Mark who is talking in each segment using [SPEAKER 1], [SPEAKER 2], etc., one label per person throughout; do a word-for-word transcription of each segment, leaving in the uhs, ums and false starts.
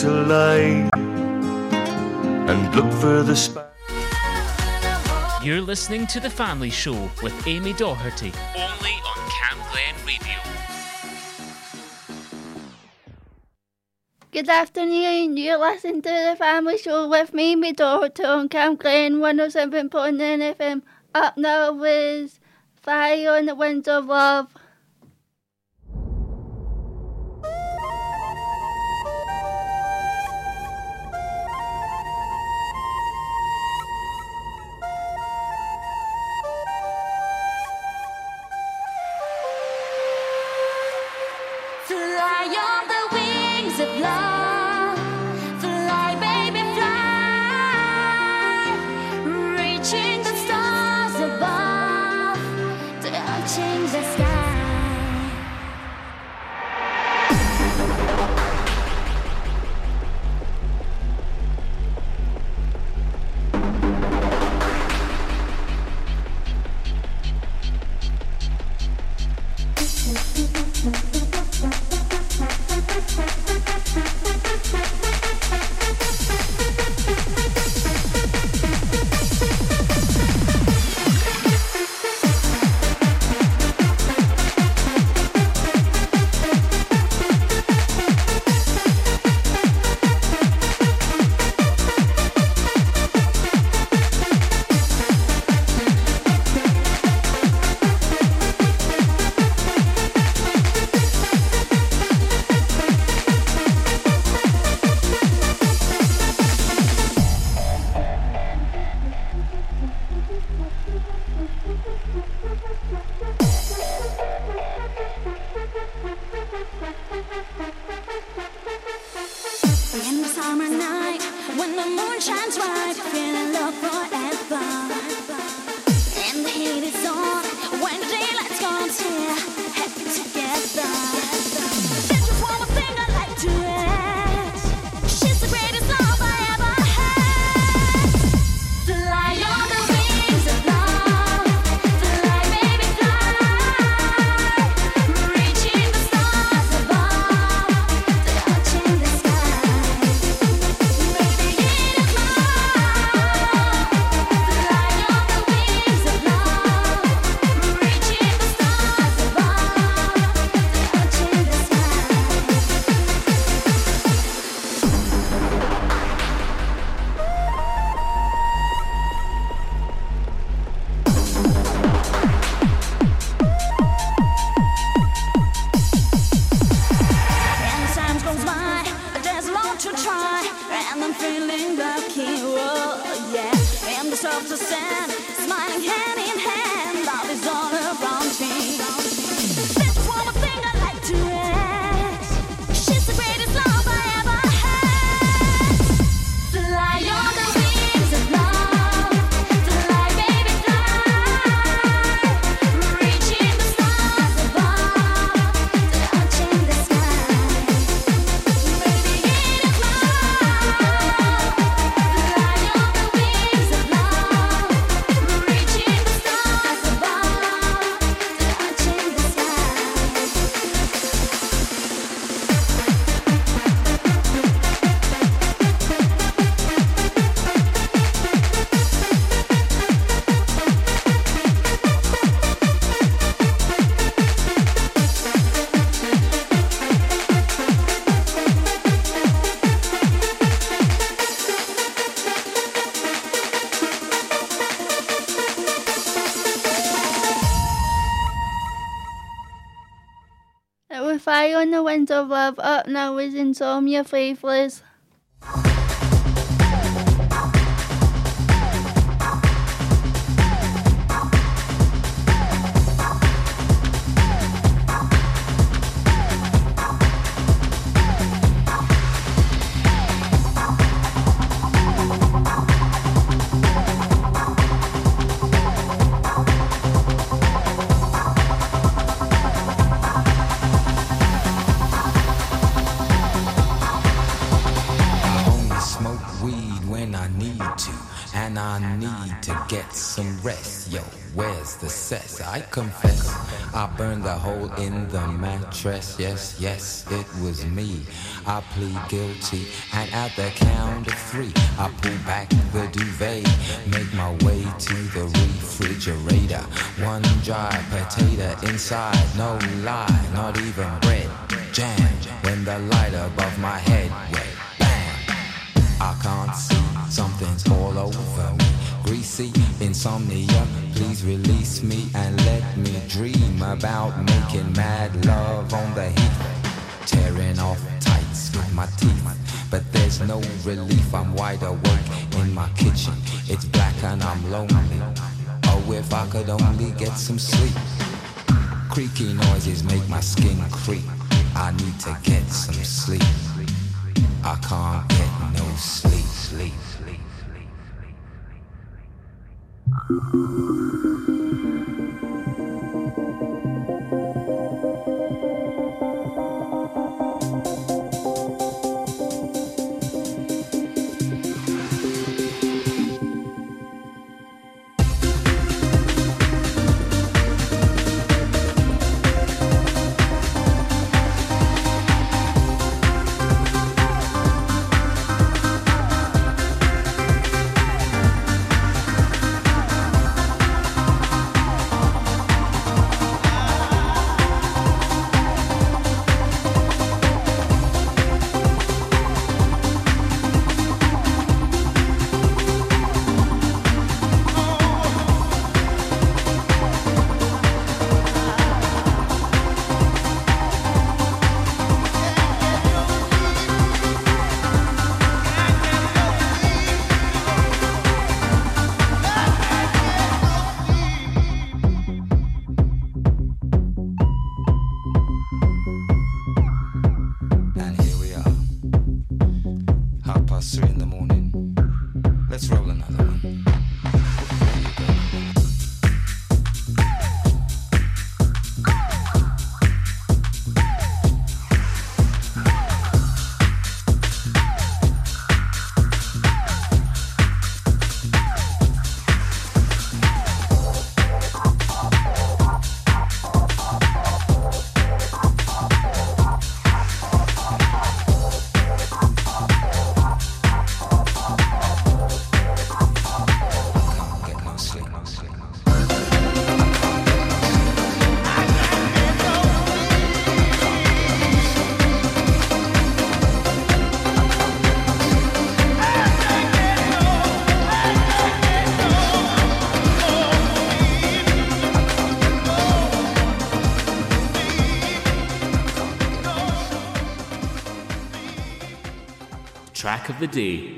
[SPEAKER 1] to lie and look for the spark.
[SPEAKER 2] You're listening to The Family Show with Amy Doherty, only on Cam Glen Radio.
[SPEAKER 3] Good afternoon, you're listening to The Family Show with me, Amy Doherty, on Cam Glen one oh seven point nine F M. Up now with Fire on the Winds of Love.
[SPEAKER 4] Fly on the wings of love, fly baby fly, reaching the stars above, touching the sky. In the summer night, when the moon shines bright, feeling love forever. And the heat is on, when daylight's gone, here, happy together. There's just one more thing I'd like to add. She's the greatest love I ever had. Fly on the wings of love, fly baby fly, reaching the stars above, touching the sky. And I'm feeling lucky, oh yeah. And the surface of sand, smiling hand in hand, love is all around me. There's just one more thing I'd like to add. She's the greatest love I ever had. Fly on the wings of love, fly baby fly, reaching the stars above, touching the sky. Maybe in a cloud, fly on the wings of love, reaching the stars above, touching the sky.
[SPEAKER 3] It was Fire on the Winds of Love. Up now is Insomnia Faithless.
[SPEAKER 5] Smoke weed when I need to. and I need to get some rest. Yo, where's the cess? I confess, I burned a hole in the mattress. Yes, yes, it was me. I plead guilty, and at the count of three, I pull back the duvet, make my way to the refrigerator. One dry potato inside, no lie, not even bread. Jam, when the light above my head went bam. I can't see, something's all over me. Greasy insomnia, please release me and let me dream about making mad love on the heath, tearing off tights with my teeth. But there's no relief, I'm wide awake in my kitchen. It's black and I'm lonely. Oh, if I could only get some sleep. Creaky noises make my skin creep. I need to get some sleep. I can't get no sleep, sleep, sleep, sleep,
[SPEAKER 2] Track of the day.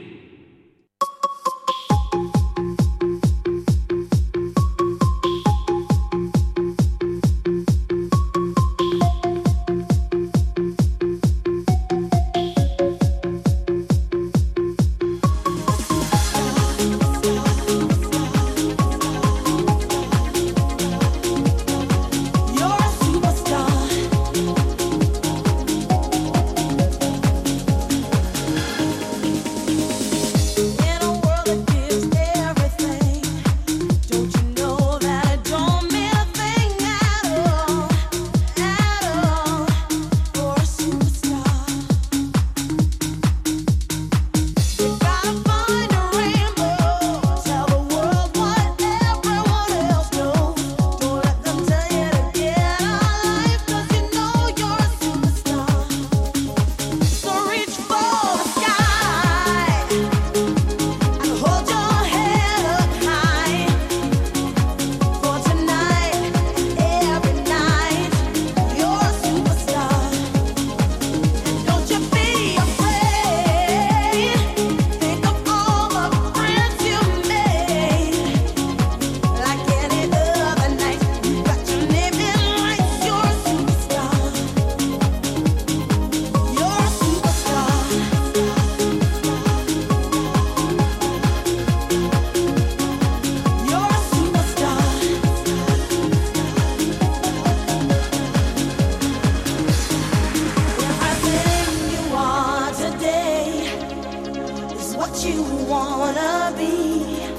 [SPEAKER 4] what you wanna be.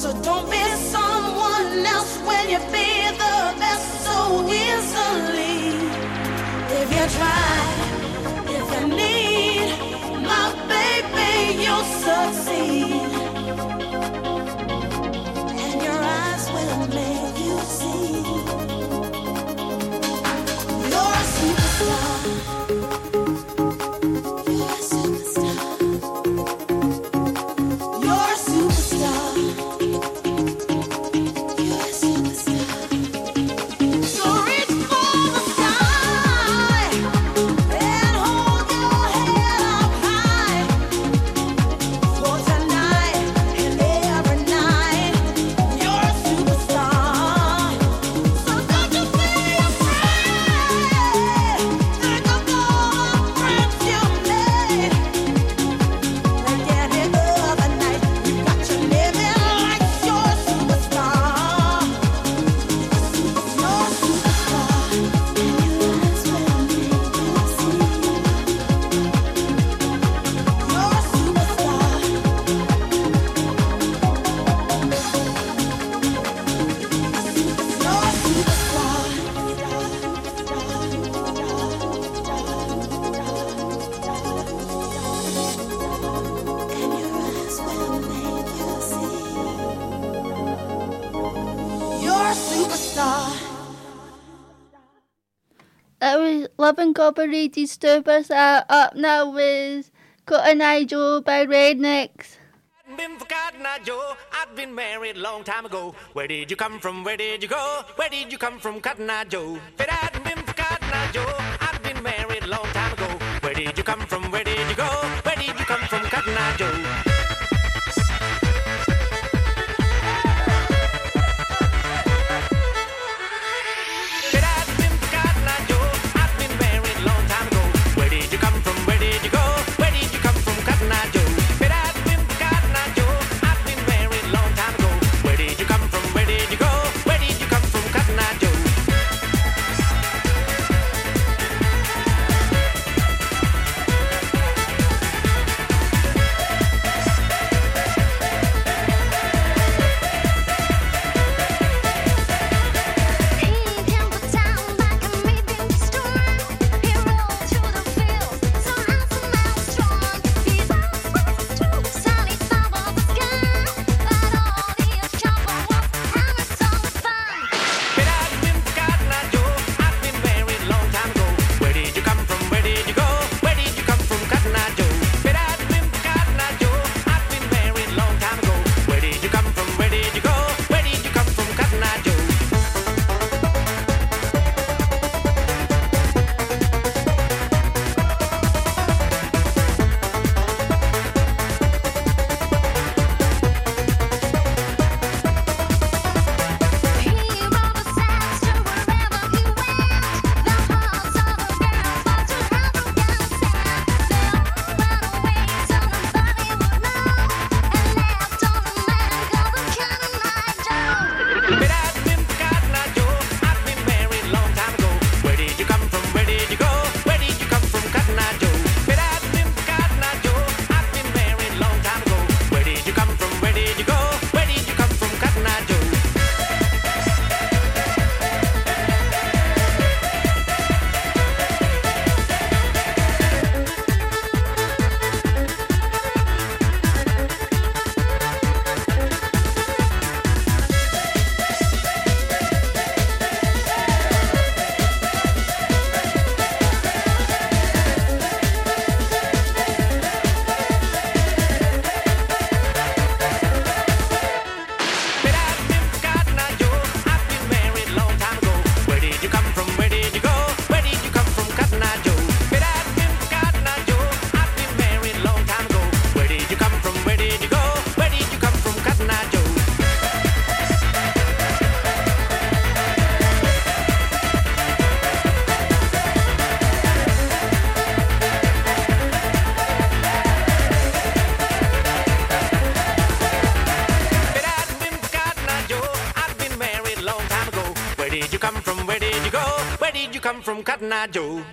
[SPEAKER 4] So don't be someone else when you be the best so easily. If you try, if you need my baby, you'll succeed. And your eyes will make you see you're a superstar. You're a superstar. You're a superstar. You're a superstar. So reach for the sky and hold your head up high. For tonight and every night, you're a superstar. So don't you be afraid. Think of all the friends you made. And at the end of the night, you got to live it like you're a superstar. You're a superstar. And your eyes will make you see. You're a superstar. You're a superstar. And your eyes will make you see. You're a superstar.
[SPEAKER 3] That was Love Incorporated Superstar. Up now with Cotton Eye Joe by Rednecks.
[SPEAKER 6] Hadn't been for Cotton Eye Joe, I'd been married a long time ago. Where did you come from? Where did you go? Where did you come from, Cotton Eye Joe? If it hadn't been for Cotton Eye Joe, I'd been married a long time ago. Where did you come from? Where did you go? Where did you come from, Cotton Eye Joe? If it hadn't been for Cotton Eye Joe, I'd been married a long time ago. Where did you come from? Where did you go? Where did you come from, Cotton Eye Joe? If it hadn't been for Cotton Eye Joe, I'd been married a long time ago. Where did you come from? Where did you go? Where did you come from, Cotton Eye Joe? come from Cotton Eye Joe.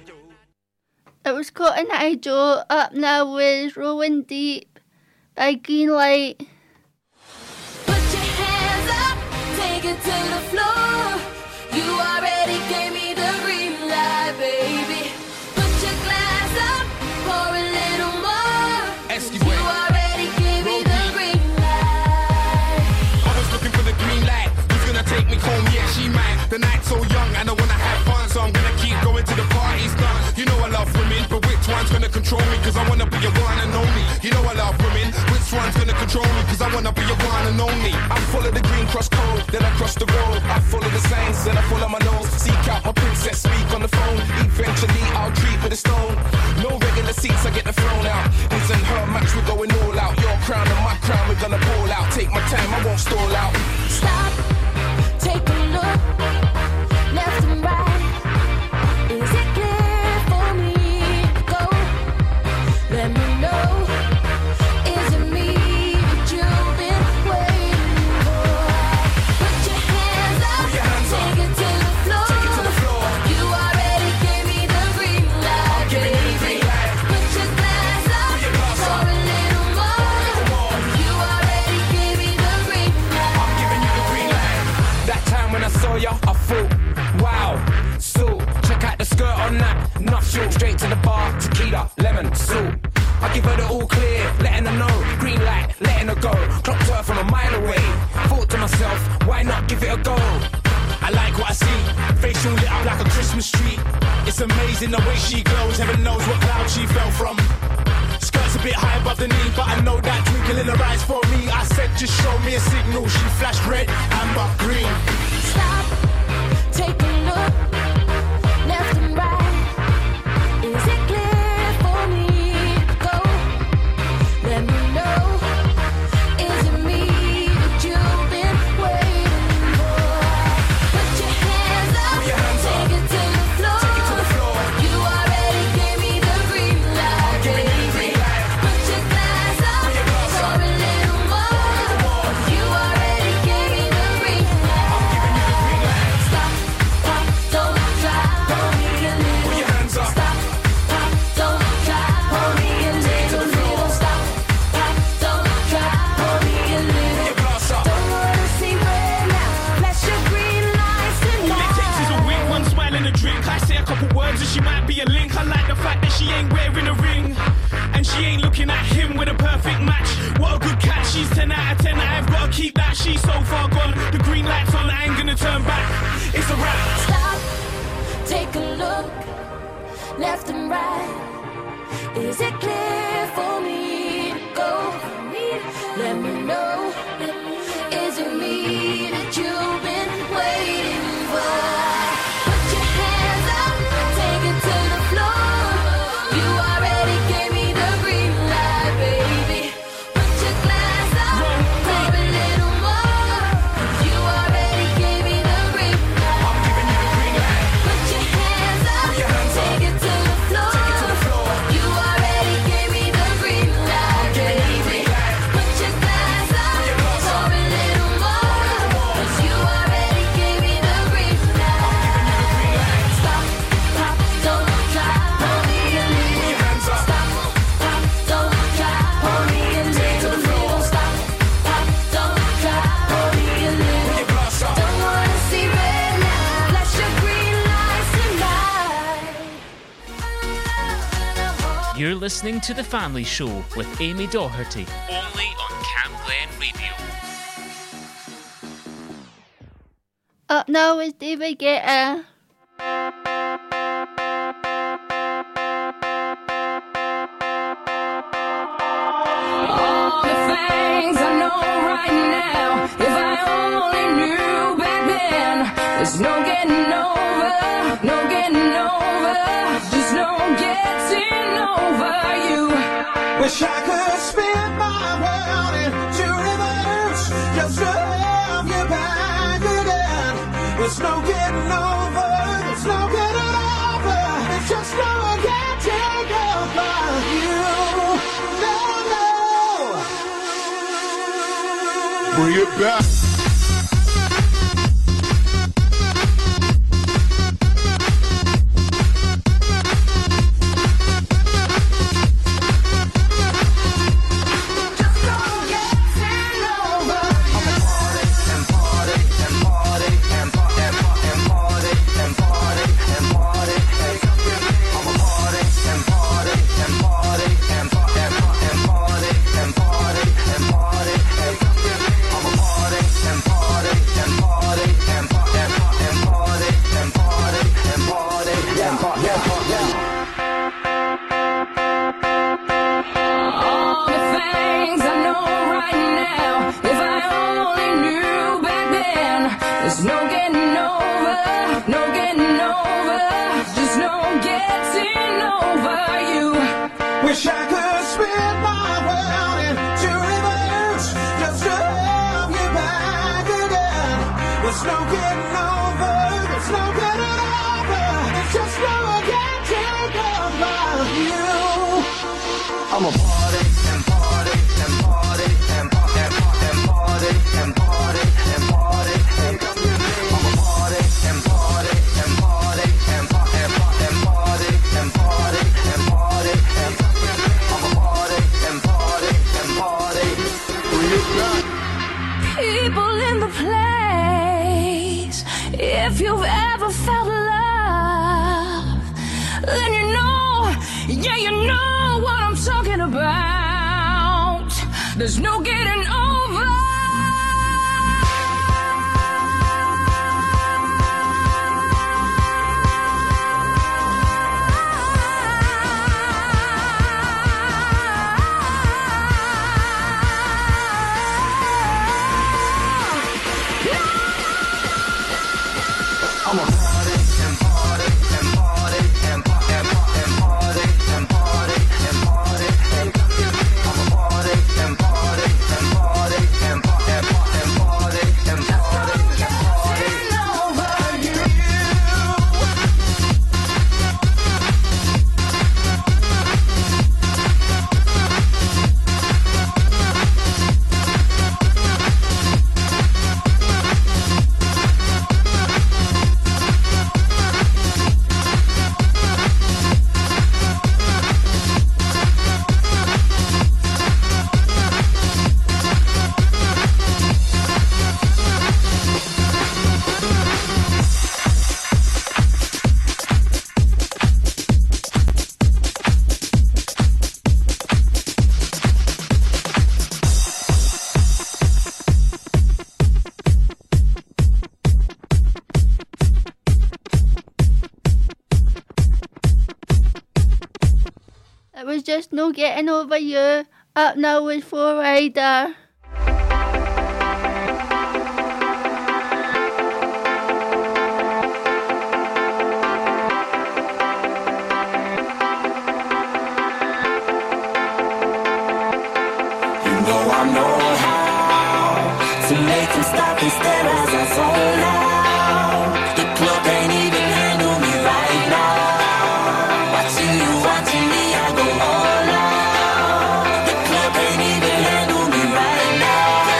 [SPEAKER 3] It was Cotton Eye Joe. Up now with Rolling Deep by Green Light.
[SPEAKER 4] Put your take it to the floor. You already gave me the green light, baby. Put your glass up, pour a little more.
[SPEAKER 7] Esquibue.
[SPEAKER 4] You already gave me the green light.
[SPEAKER 7] I was looking for the green light. Who's gonna take me home? Yeah, she might. The night's so young and I wanna have fun, so I'm gonna keep going to the party's done. You know I love women, but which one's gonna control me? Cause I wanna be your one and only. You know I love women, which one's gonna control me? Cause I wanna be your one and only. I follow the green cross code, then I cross the road. I follow the signs, then I follow my nose. Seek out my princess, speak on the phone. Eventually I'll treat with a stone. No regular seats, I get the throne out. His and her match, we're going all out. Your crown and my crown, we're gonna ball out. Take my time, I won't stall out.
[SPEAKER 4] Stop, take a look, left and right. Is it clear for me to go? Let me know. Is it me that you've been waiting for? Put your hands up,
[SPEAKER 7] Put your hands up.
[SPEAKER 4] take it to the floor.
[SPEAKER 7] Take it to the floor.
[SPEAKER 4] You already gave me the green light,
[SPEAKER 7] giving you the
[SPEAKER 4] baby.
[SPEAKER 7] green light.
[SPEAKER 4] Put your glass up,
[SPEAKER 7] Put your glass
[SPEAKER 4] pour
[SPEAKER 7] up.
[SPEAKER 4] a little more.
[SPEAKER 7] more.
[SPEAKER 4] You already gave me the green light.
[SPEAKER 7] I'm giving you the green light. That time when I saw ya, I thought, wow, so check out the skirt on that. Not short, straight to the bar, tequila, lemon, salt. I give her the all clear, letting her know. Green light, letting her go. Clocked her from a mile away. Thought to myself, why not give it a go? I like what I see, facial lit up like a Christmas tree. It's amazing the way she glows, heaven knows what cloud she fell from. Skirt's a bit high above the knee, but I know that twinkle in her eyes for me. I said just show me a signal, she flashed red, amber, green.
[SPEAKER 4] Stop, take a look, left and right. Is it clear for me to go? Let me know. Is it me that you've been waiting for? Put your hands up,
[SPEAKER 7] Put your hands up.
[SPEAKER 4] take it to the floor.
[SPEAKER 7] Take it to the floor.
[SPEAKER 4] You already gave me the green light,
[SPEAKER 7] giving you the
[SPEAKER 4] baby.
[SPEAKER 7] green light.
[SPEAKER 4] Put your glass up,
[SPEAKER 7] Put your glass
[SPEAKER 4] pour
[SPEAKER 7] up.
[SPEAKER 4] a little more. You already gave me the green light. Stop, pop, don't try, hold me a little.
[SPEAKER 7] Put your hands up.
[SPEAKER 4] Stop, pop, don't try, hold me a little, little. Stop, pop, don't try, hold me a little.
[SPEAKER 7] Your glass up.
[SPEAKER 4] Don't wanna see red now, flash your green lights
[SPEAKER 8] All it takes is a wink, one smile and a drink. I say a couple words and she might be a link. I like the fact that she ain't wearing a ring, and she ain't looking at him with a perfect match. What a good catch, she's ten out of ten. I've gotta keep that, she's so far gone. The green light's on, I ain't gonna turn back. It's a wrap.
[SPEAKER 4] Stop, take a look, left and right. Is it clear for me to go? Let me know. Is it me that you've been waiting for? Put your hands up, take it to the floor. You already gave me the green light, baby. Put your glass up, pour a little more. You already gave me the green light.
[SPEAKER 7] I'm giving you the green light.
[SPEAKER 4] Put your hands up,
[SPEAKER 7] Put your hands up.
[SPEAKER 4] take it to the floor.
[SPEAKER 7] Take it to the floor.
[SPEAKER 4] You already gave me the green light,
[SPEAKER 7] giving you the
[SPEAKER 4] baby.
[SPEAKER 7] green light.
[SPEAKER 4] Put your glass up,
[SPEAKER 7] Put your glass
[SPEAKER 4] pour
[SPEAKER 7] up.
[SPEAKER 4] a little more. 'Cause you already gave me the green light. Stop, pop, don't try, hold me a little.
[SPEAKER 7] Put your hands up.
[SPEAKER 4] Stop, pop, don't try, hold me a
[SPEAKER 7] Take it to
[SPEAKER 4] little.
[SPEAKER 7] the floor.
[SPEAKER 4] Stop, pop, don't try, hold me a little.
[SPEAKER 7] Put your glass up.
[SPEAKER 4] Don't wanna see red now, flash your green lights tonight.
[SPEAKER 2] You're listening to The Family Show with Amy Doherty, only on Cam Glen Radio.
[SPEAKER 3] Up now is David Guetta.
[SPEAKER 9] All the things I know right now, if I only knew back then, there's no getting over, no getting over, just no getting over you.
[SPEAKER 6] Wish I could spin my world into reverse just to have you back again. There's no getting over, there's no getting over, there's just no getting over you. No, no. Bring it back.
[SPEAKER 9] Just no getting over you.
[SPEAKER 6] Party and party and
[SPEAKER 9] There's no getting over, no getting over, just no getting over you.
[SPEAKER 6] Wish I could spin my world into reverse just to have you back again. There's no getting over, there's no getting over, there's just no getting over you. I'm a party and party and party and party and party and party and party and party. I'm a party and party and party and party and party and party and party and party and party. I'm a party and party and party. Who you got?
[SPEAKER 9] People in the place. If you've ever felt love, then you know, yeah, you know what I'm talking about. There's no getting over.
[SPEAKER 6] I'm a party and party and party and party and party and party and party and party. I'm a party and party and party and party and party and party and party and party over you.
[SPEAKER 3] It was just no getting over you. Up now with Flo Rida.
[SPEAKER 6] You know I know how to make them stop and stare as I zone out. The club ain't even handle me right now. Watching you, watching me, I go all out. The club ain't even handle me right now.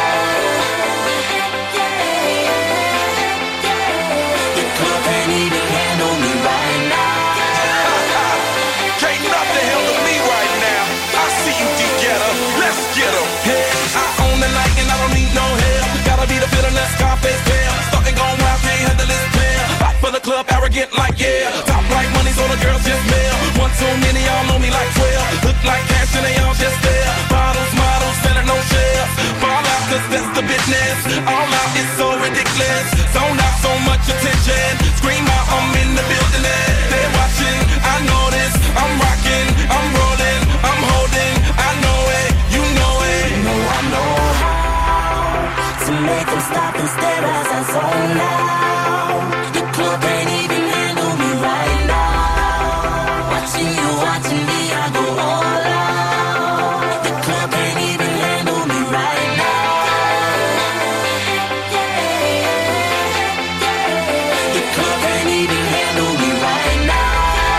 [SPEAKER 6] The club ain't even handle me right now.
[SPEAKER 10] Can't nothing handle me right now. I see you together. Let's get 'em. Hey, I own the night and I don't need no help. Gotta be the feeling that Scarface feel. Starting going wild, can't handle this pill. Back for the club, arrogant like yeah. Top like money, so the girls just mail. One too many, y'all know me like twelve. Look like cash and they all just there. Bottles, models, selling no shares. Fall out, cause that's the business. All out is so ridiculous. Zone out, so much attention. Scream out, I'm in the building. They're watching, I know this. I'm rocking, I'm rolling, I'm holding. I know it, you know it.
[SPEAKER 6] You know I know how to make them stop and stare as I zone out. The club ain't even handle me right now. Watching you, watching me, I go all out. The club ain't even handle me right now. The club ain't even handle me right now.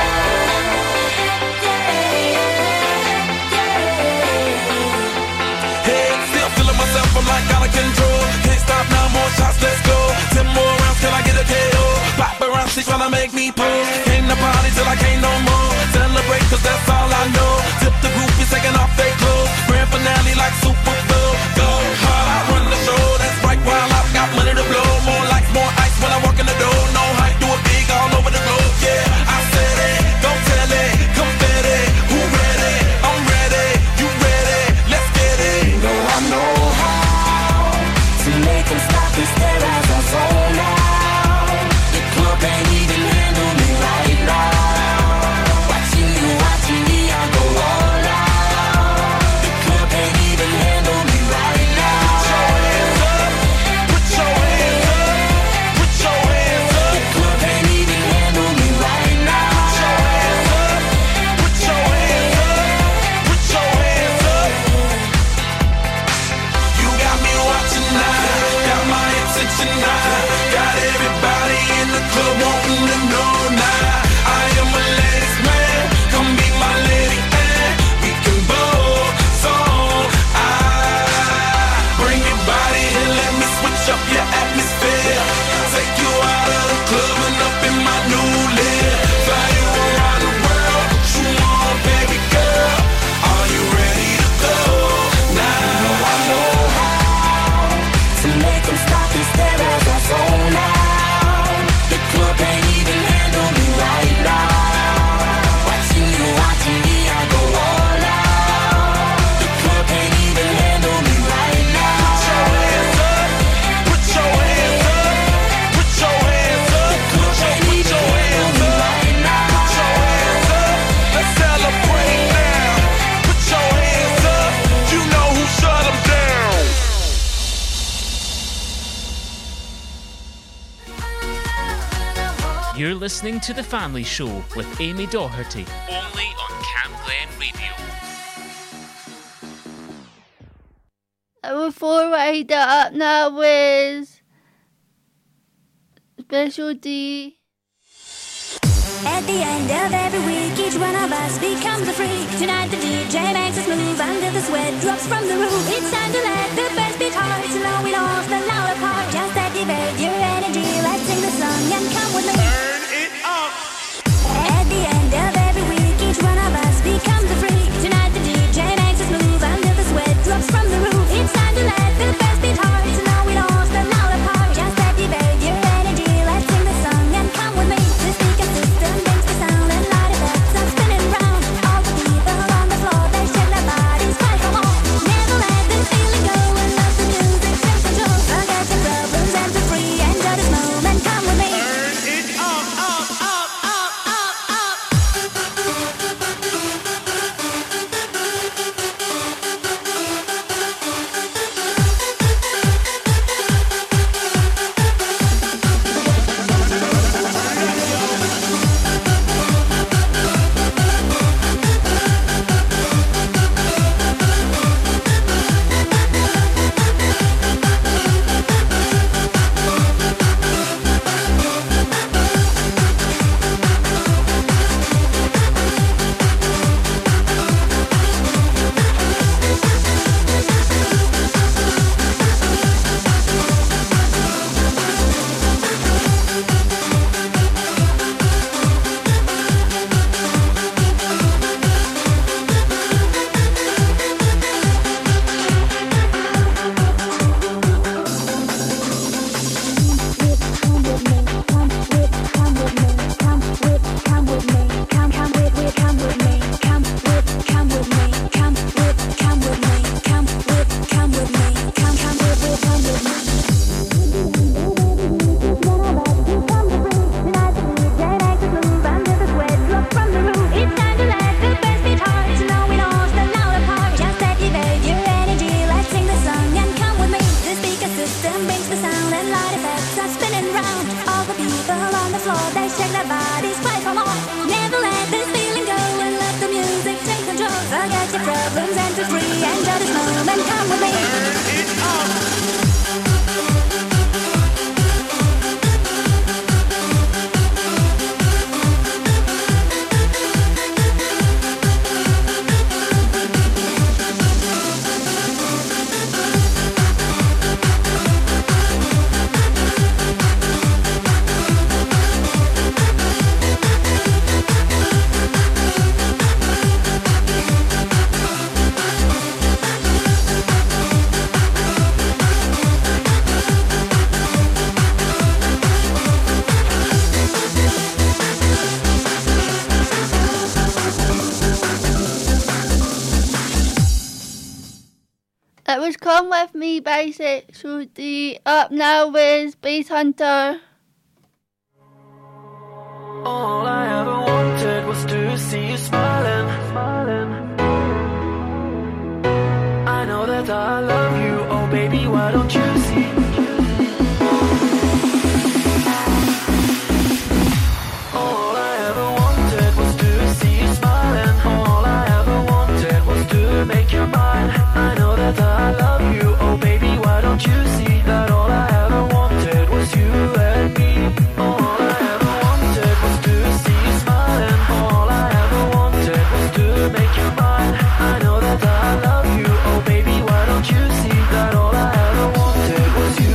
[SPEAKER 10] Hey, still feeling myself, I'm like out of control. Can't stop now, more shots, let's go. Ten more rounds, can I get a K O? Pop around, she tryna make me pull. Came to party till I can't no more. Celebrate, cause that's all I know. Tip the groupies taking off their clothes. Grand finale like Super Bowl. Go hard, I run the show. That's right, while I've got money to blow. More lights, more ice when I walk in the door. No hype, do it big all over the globe. Yeah, I said it, go tell it. Confetti, who ready? I'm ready, you ready? Let's get it.
[SPEAKER 6] You know I know how to make them stop and stare as I zone out. The club ain't even handle me right now. Watching you, watching me, I go all out. The
[SPEAKER 2] You're listening to The Family Show with Amy Doherty, only on Cam Glen Radio.
[SPEAKER 3] Our four wider up now with Special D.
[SPEAKER 4] At the end of every week, each one of us becomes a freak. Tonight the D J makes us move until the sweat drops from the roof. It's time to let the bass beat hard, to know it all's the louder part. Just activate your energy, let's sing the song and come with me.
[SPEAKER 8] Turn it up.
[SPEAKER 4] At the end of every week, each one of us becomes a freak. Tonight the D J makes us move until the sweat drops from the roof. It's time to let the bass beat hard, to know it all's the louder part. Just activate your energy, let's sing the song and come with me. The speaker system makes the sound and light effects are spinning round. All the people on the floor, they shake their bodies, fight for more. Never let this feeling go and let the music take control. Forget your problems and be free, enjoy this moment, come with me.
[SPEAKER 8] Turn it up, up, up, up, up, up.
[SPEAKER 3] It was Come With Me by Sexual D. Up now with Space Hunter.
[SPEAKER 11] All I ever wanted was to see you smiling, smiling. I know that I love you, oh baby, why don't you see? All I ever wanted was to see you smiling. All I ever wanted was to make you mine. I know that I love you, oh baby, why don't you see that all I ever wanted was you and me. All I ever wanted was to see you smiling. All I ever wanted was to make you mine. I know that I love you, oh baby, why don't you see that all I ever wanted was you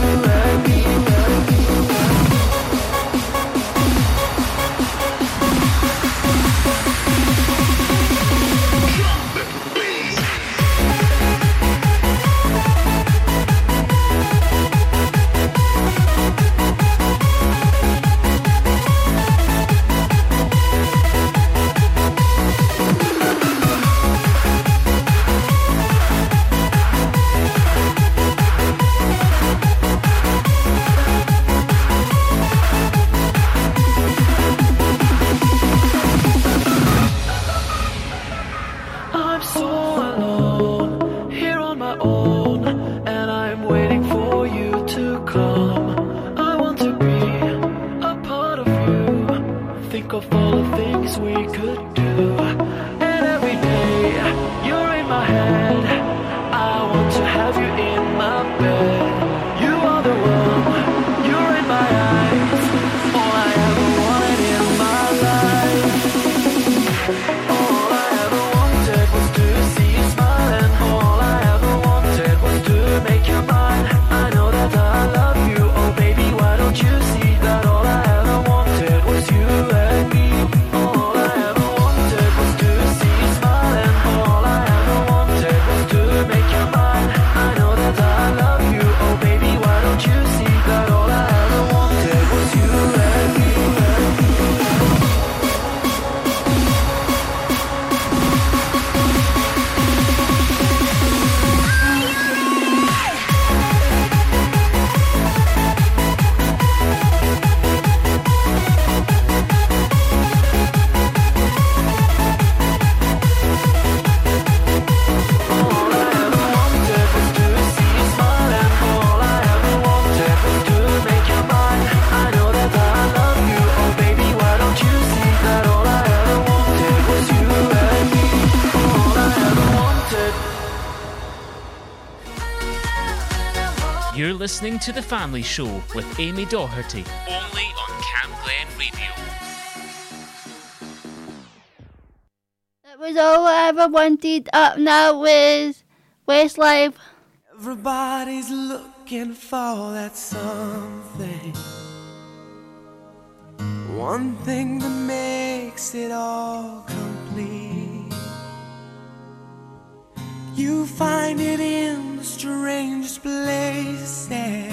[SPEAKER 2] You're listening to The Family Show with Amy Doherty, only on Cam Glen Radio.
[SPEAKER 3] That was all I ever wanted. Up now with Westlife.
[SPEAKER 11] Everybody's looking for that something, one thing that makes it all complete. You find it in the strangest places,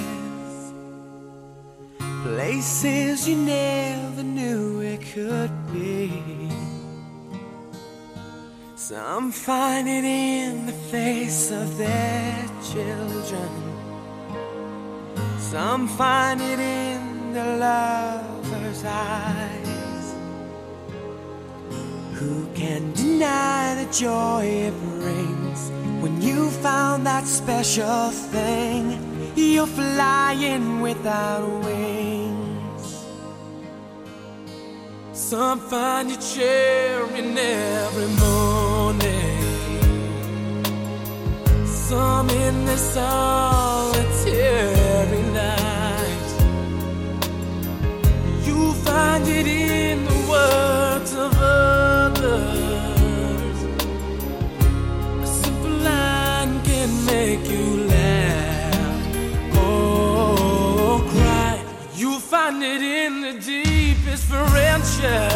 [SPEAKER 11] places you never knew it could be. Some find it in the face of their children, some find it in the lover's eyes. Who can deny the joy it brings when you found that special thing? You're flying without wings. Some find you cheering every morning, some in the solitary night. You find it in the words of others. A simple line can make you laugh or cry. You find it in the deepest friendship,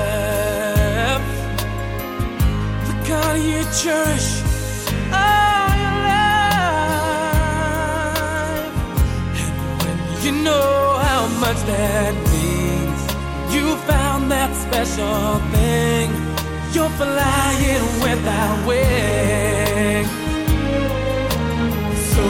[SPEAKER 11] the kind you cherish all your life. And when you know how much that means, you found that special thing. You're flying without wings. So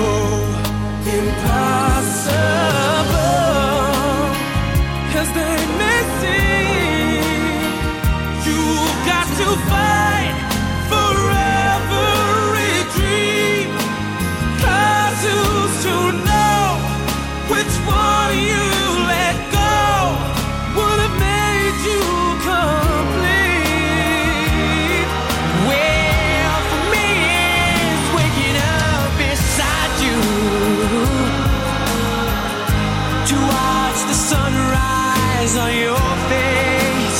[SPEAKER 11] impossible as they may seem, you've got to fight for every dream. 'Cause who's to know which one you let go would have made you complete? Well, for me it's waking up beside you to watch the sunrise on your face,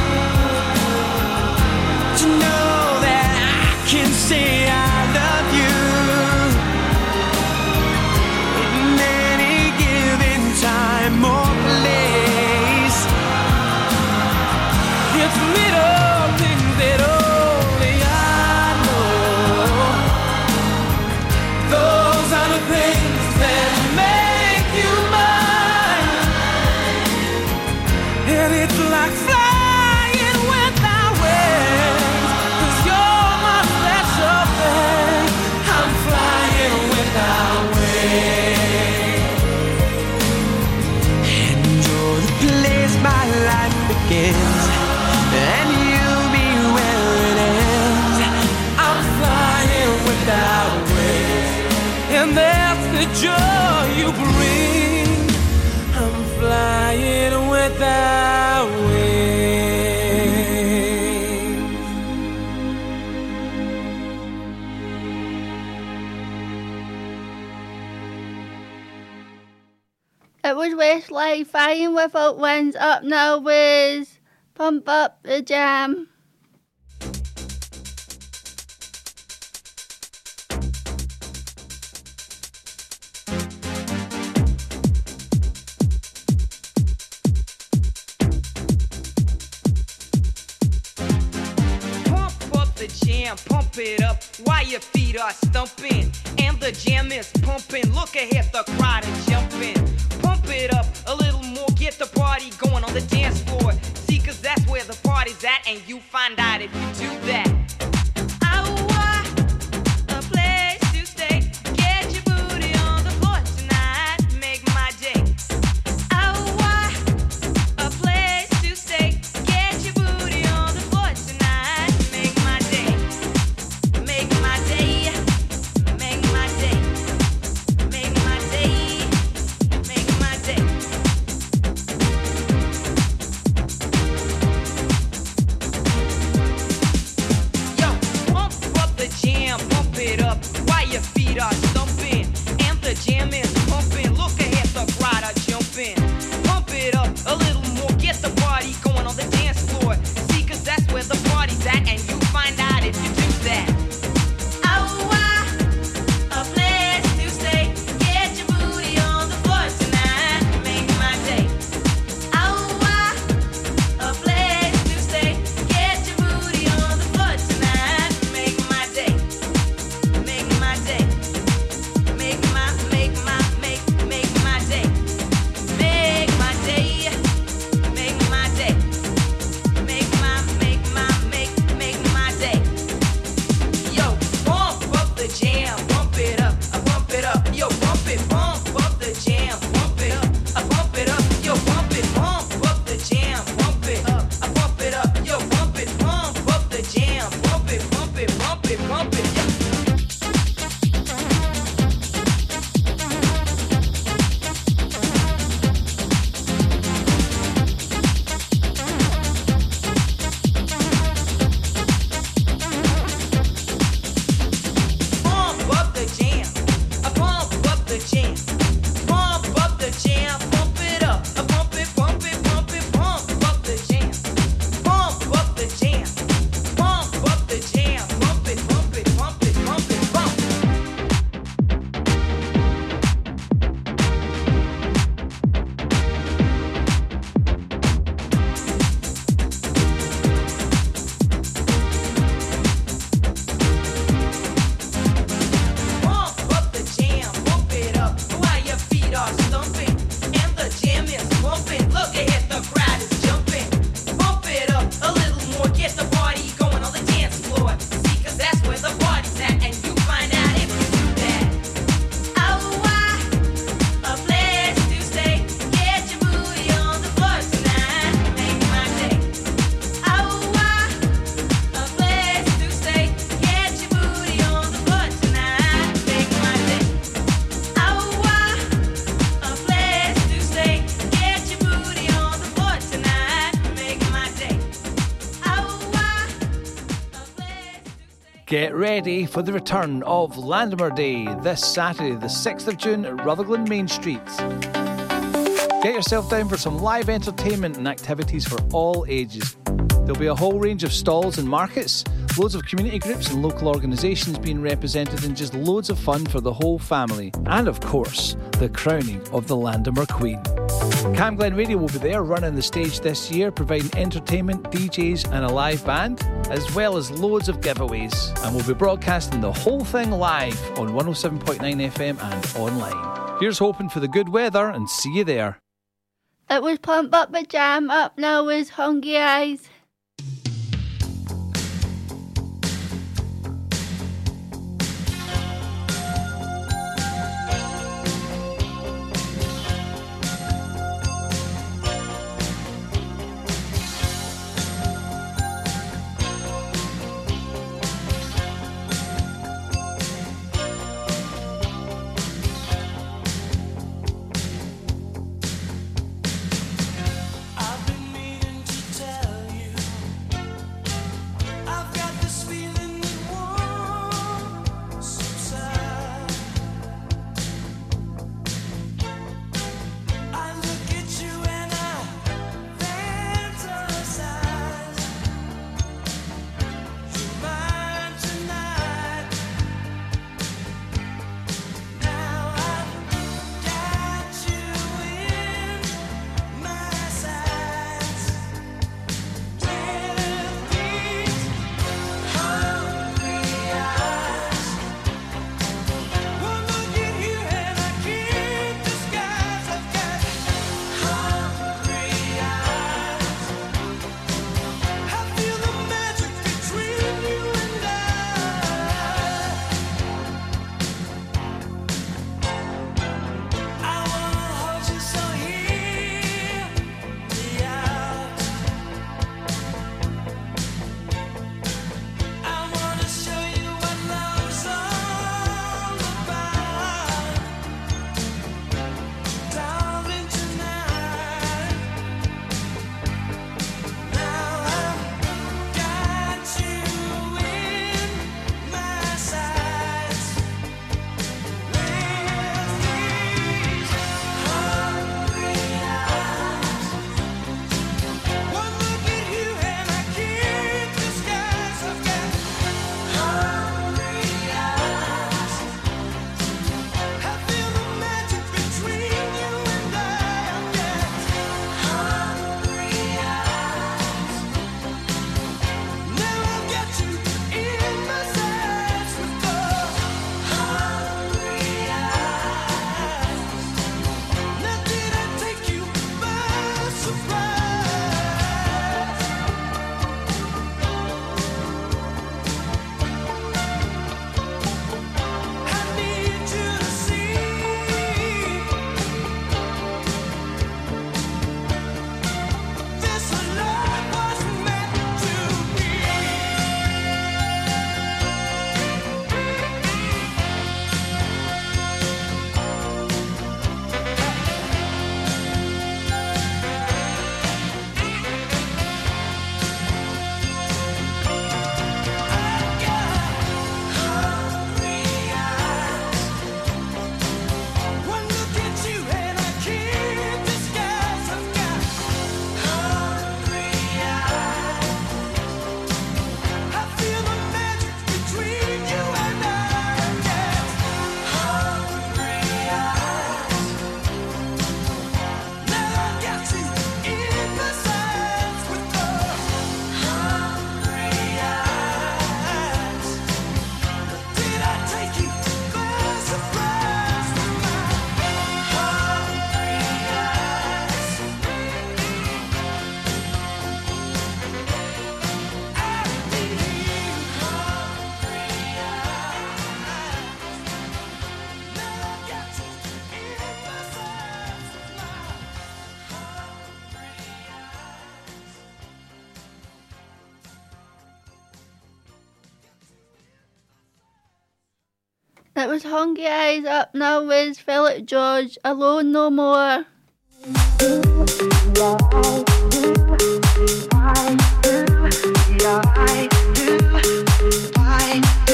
[SPEAKER 11] to know that I can say I love you in any given time or place. It's little things that only I know. Those are the things that make you mine. And it's like flying without wings, 'cause you're my special thing. I'm flying without wings. And you're the place my life begins, and you'll be where it ends. I'm flying without wings, and that's the joy you bring. I'm flying without wings.
[SPEAKER 3] It was Westlife, Flying Without Wings. Up now with Pump Up the Jam.
[SPEAKER 12] Pump up the jam, pump it up while your feet are stumping. And the jam is pumping. Look ahead, the crowd is jumping. Pump it up a little more, get the party going on the dance floor. See, 'cause that's where the party's at, and you find out if you do that. I want a place to stay. Get your booty on the floor tonight. Make my day. I want a place to stay. Get your booty on the floor tonight. Make my day. Make my day. Make my day. Make my day. Make my day.
[SPEAKER 13] Get ready for the return of Landomer Day this Saturday, the sixth of June at Rutherglen Main Street. Get yourself down for some live entertainment and activities for all ages. There'll be a whole range of stalls and markets, loads of community groups and local organisations being represented, and just loads of fun for the whole family. And of course, the crowning of the Landomer Queen. Cam Glen Radio will be there running the stage this year, providing entertainment, D Js and a live band, as well as loads of giveaways. And we'll be broadcasting the whole thing live on one oh seven point nine F M and online. Here's hoping for the good weather, and see you there.
[SPEAKER 3] It was Pump Up a Jam. Up now is Hungry Eyes.
[SPEAKER 14] I've been meaning to tell you
[SPEAKER 3] It was Hungry Eyes. Up now with Philip George, Alone No More.
[SPEAKER 14] I do, I do, I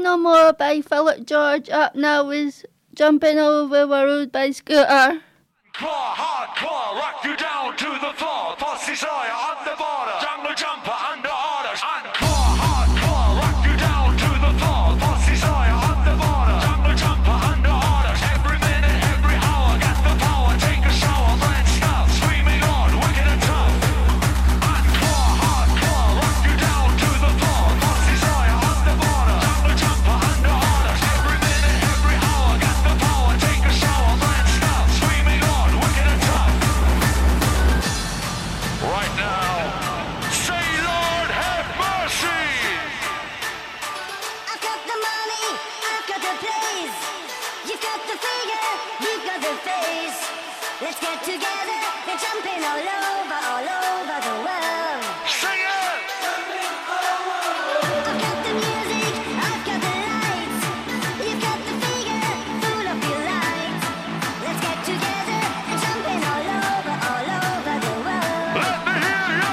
[SPEAKER 3] No More by Philip George. Up now is Jumping Over the World by Scooter.
[SPEAKER 14] Claw, hardcore, rock you down to the floor. Pussy Sawyer on the border. Jungle jumper under orders. And claw, hardcore, rock you down to the floor. Pussy Sawyer on the border. Jungle jumper under orders. Every minute, every hour, got the power. Take a shower, brand stuff. Screaming on, wicked and tough. And claw, hardcore, rock you down to the floor. Pussy Sawyer on the border. Jungle jumper under orders. Every minute, every hour, got the power. Take a shower, brand stuff. Screaming on. Right now, say Lord have mercy.
[SPEAKER 4] I've got the money, I've got the place. You've got the figure, you've got the face. Let's get together and jumping all over, all over the world.
[SPEAKER 14] Sing it!
[SPEAKER 4] I've got the music, I've got the lights. You've got the figure, full of delight. Let's get together and jumping all over, all over the world.
[SPEAKER 14] Let me hear ya!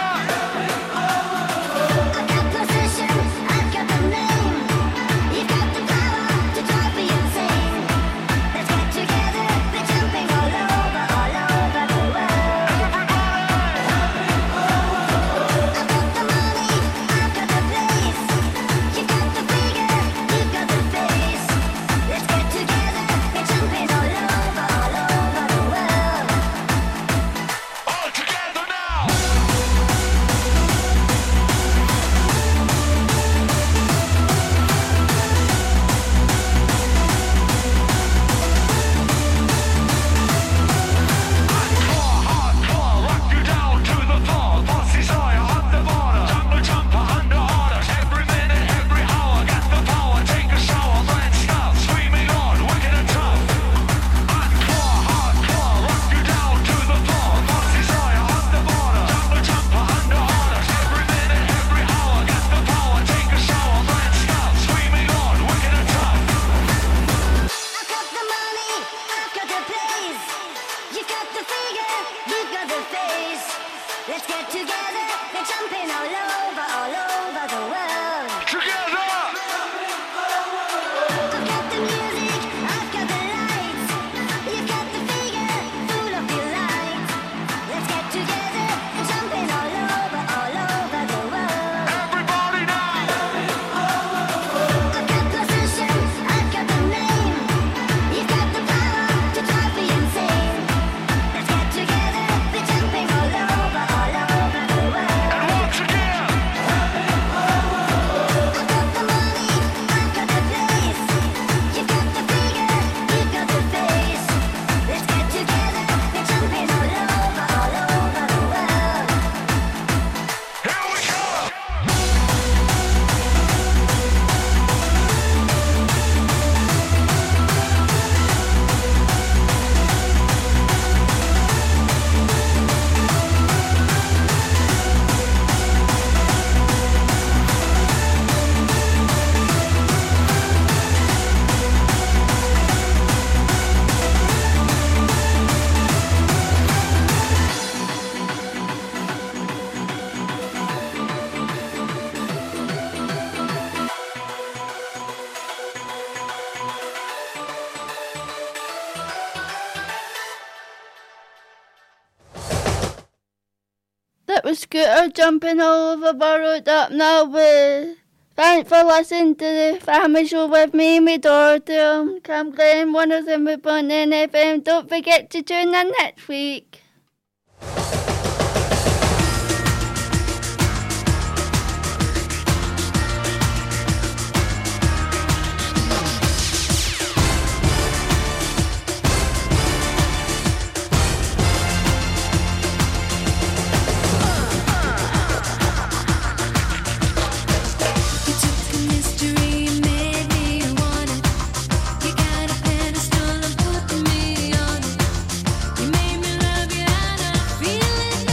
[SPEAKER 4] I've got position, I've got the name. You've got the power to drive me insane. Let's get together and jumping all over, all over the world. I've got the money, I've got the place. You've got the figure, you've got the face. Let's get together and jumping all over, all over the world.
[SPEAKER 14] All together now! Hardcore, hardcore, rock you down to the floor. Pussy Sawyer on the border. Jungle jumper under orders. Every minute, every hour, got the power. Take a shower, brand stuff. Screaming on, wicked and tough. Hardcore, hardcore, rock you down to the floor. Pussy Sawyer on the border. Jungle jumper under orders. Every minute, every hour, got the power. Take a shower, brand stuff. Screaming on, wicked and tough.
[SPEAKER 4] I've got the money, I've got the place. You've got the figure, you've got the face. Let's get together and jumping all over, all over the world.
[SPEAKER 14] Together!
[SPEAKER 4] I've got the music, I've got the lights. You've got the figure, full of delight. Let's get together and jumping all over, all over the world.
[SPEAKER 14] Everybody now!
[SPEAKER 4] I've got position, I've got the name. You've got the power to drive me insane. Let's get together and jumping all over, all over the world.
[SPEAKER 14] And once again!
[SPEAKER 4] I've got the money, I've got the place. You've got the figure, you've got the face. Let's get together and jumping all over, all over the world.
[SPEAKER 14] Here we go!
[SPEAKER 3] That was Scooter jumping all over the world. Up now with thanks for listening to the family show with me, my daughter, on Cam Glen one oh seven point nine F M. Don't forget to tune in next week.
[SPEAKER 9] Mystery made me want it. You got a pedestal and put me on it. You made me love you and I feel it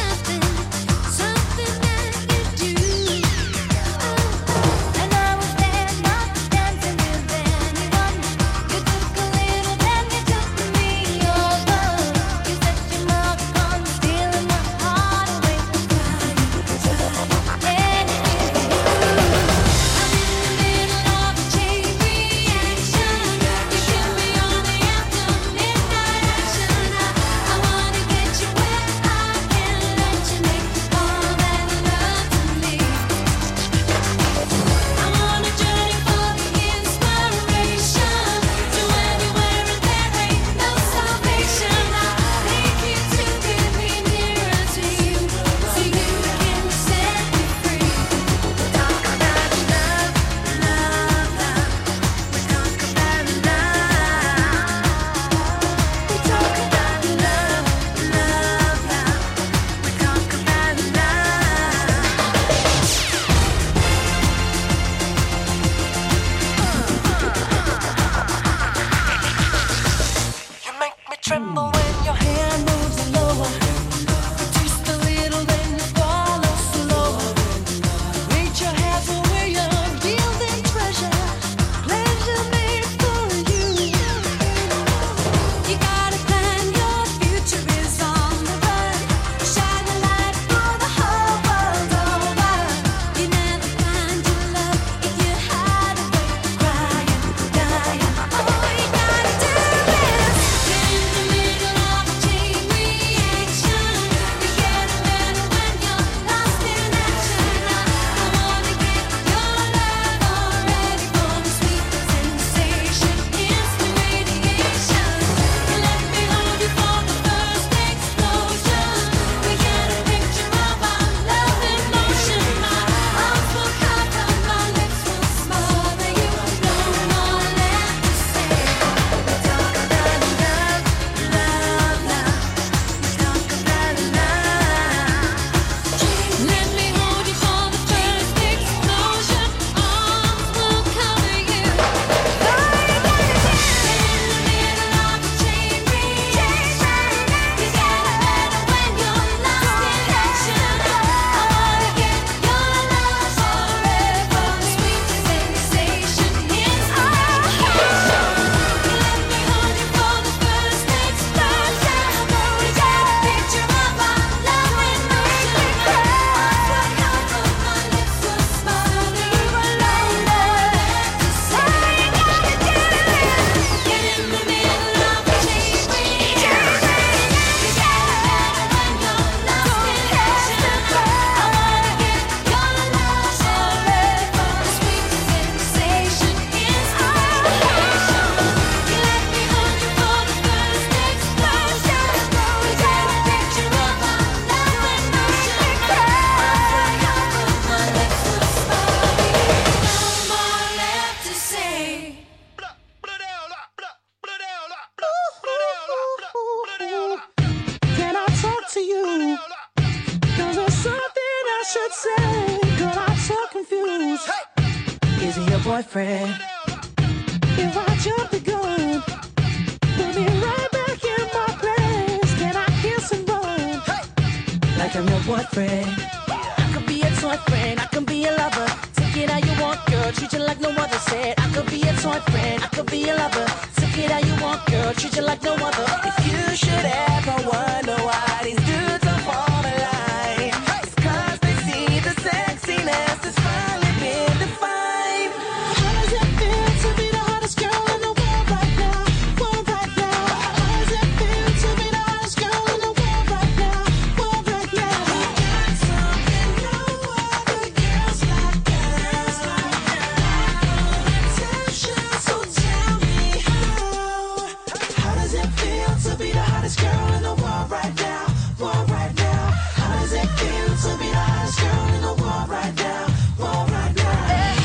[SPEAKER 15] should say, girl, I'm so confused. Is he your boyfriend? If I jump the gun, put me right back in my place. Can I kiss and run? Like I'm your boyfriend. I could be a toy friend, I can be a lover. Take it how you want, girl, treat you like no other. Said I could be a toy friend, I could be a lover. Take it how you want, girl, treat you like no other. If you should ever wonder why these dudes are fall in line, it's cause they see the sexiness has finally been defined. How does it feel to be the hottest girl in the world right now? World right now. How does it feel to be the hottest girl in the world right now? World right now. You got something no other girls like girls like girls. Attention, so tell me how. How does it feel to be the hottest girl in the world right now? World right now. How does it feel to be the hottest girl in the world right now? World right now.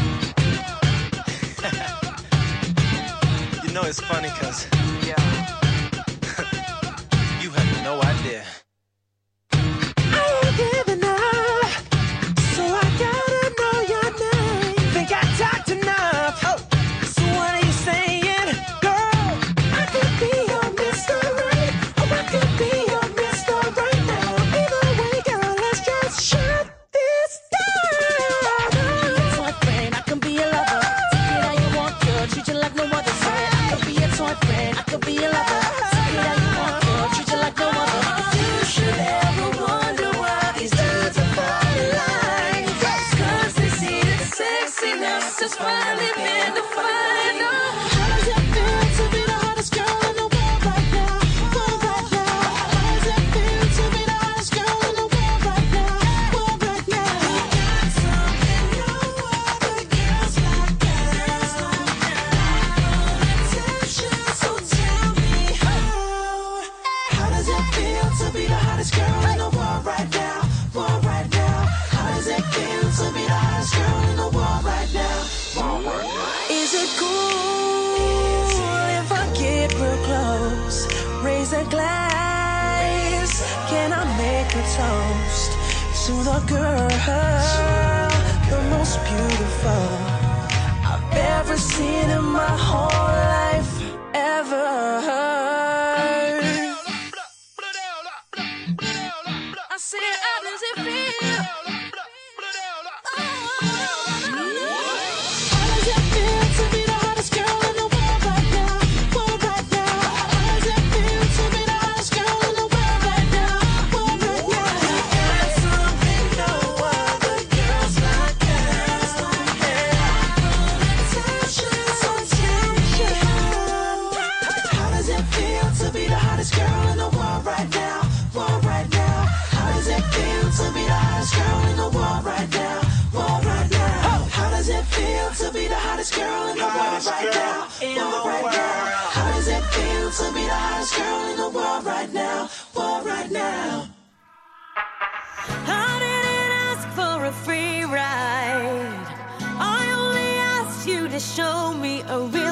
[SPEAKER 16] You know it's funny cause yeah. You have no idea.
[SPEAKER 15] I ain't giving up, so I gotta know your name. Think I talked enough. Oh, so what are you saying, girl? I could be your Mister Right, or I could be your Mister Right now. Either way, girl, let's just shut this down. Toy friend, I can be a lover. Take it how you want, girl, treat you like no other. Say I could be a toy friend, I could be a lover. Take it how you want, girl, treat you like no other. If you should ever wonder why these dudes are falling in line, it's cause they see the sexiness has finally been defined. How does it feel to be the hottest girl in the world right now? World right now. How does it feel to be the hottest girl in the world right now? World right now. You got something no other girls like girls like girls. Attention, so tell me how. How does it feel to be the hottest girl in the world right now? World right now. How does it feel to be the hottest girl in the world right now? World right now. Is it cool if I get real close? Raise a glass. Can I make a toast to the girl, the most beautiful I've ever seen in my whole life, ever. I said, how does it feel? How does it feel to be the hottest girl in the world right now? World right now. How does it feel to be the hottest girl in the world right now? World right now. You got something no other girls like girls like girls. Attention, so tell me how. How does it feel to be the hottest girl in the world right now? World right now. How does it feel to be the hottest girl in the world right now? World right now. How does it feel to be the hottest girl in the world right now? World right now. How does it feel to be the hottest girl in the world right now? World right now.
[SPEAKER 17] I didn't ask for a free ride. I only asked you to show me a real